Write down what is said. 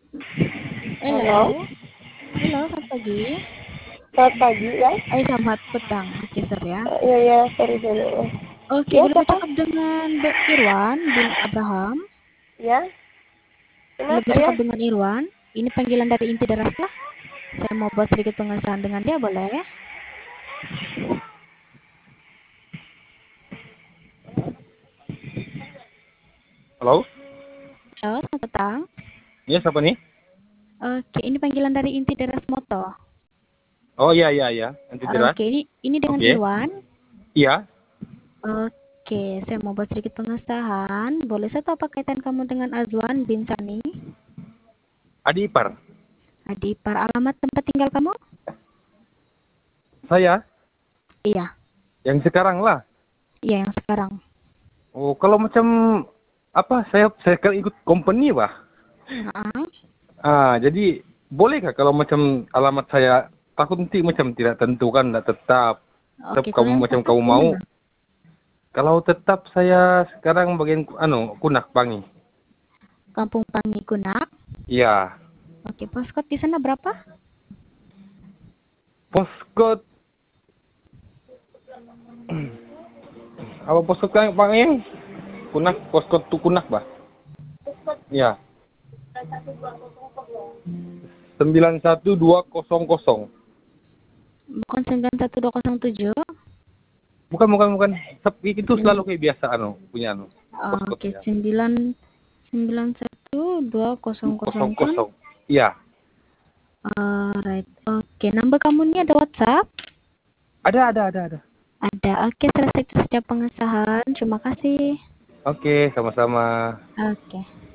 Halo, Halo, halo, selamat pagi. selamat pagi ya. Selamat petang. Oke, sorry ya. Iya ya, sorry sorry. Oke, Ya boleh siapa? bercakap dengan Irwan bin Abraham. Ya, Boleh kenapa ya? bercakap dengan Irwan. Ini panggilan dari inti derasnya. Saya mau buat sedikit pengesahan dengan dia, boleh? Halo? Halo, selamat petang. Iya, siapa nih? Oke, ini panggilan dari inti deras Moto. Oh iya iya iya, anti jelas. Oke, ini dengan Oke. Irwan. Iya, Oke, saya mau buat sedikit pengesahan. Boleh saya tahu apa kaitan kamu dengan Azwan bin Sani? adik ipar. Adipar, alamat tempat tinggal kamu? Saya Iya, yang sekarang lah. iya yang sekarang. Oh, kalau macam apa? Saya kan ikut company, Bah. Ah, Jadi bolehkah kalau macam alamat saya takut nanti macam tidak tentu kan, tidak tetap. Tetap oke, kalau kamu yang macam tetap kamu di mau. mana? Kalau tetap saya sekarang bagian Kunak Pangi. Kampung Pangi Kunak. Iya. Oke, postcode di sana berapa? Postcode apa postcode kan Pangi? Kunak, postcode tu Kunak, Bah. Iya. 91200. Bukan 91207. Bukan. Itu selalu kayak biasa punya Oke, postcode-nya. 9912000 Kosong kan? kosong. Iya. Alright. Oke, number kamu ini ada WhatsApp? Ada. Ada. Oke, selesai pengesahan. Terima kasih. Oke, sama-sama. Oke.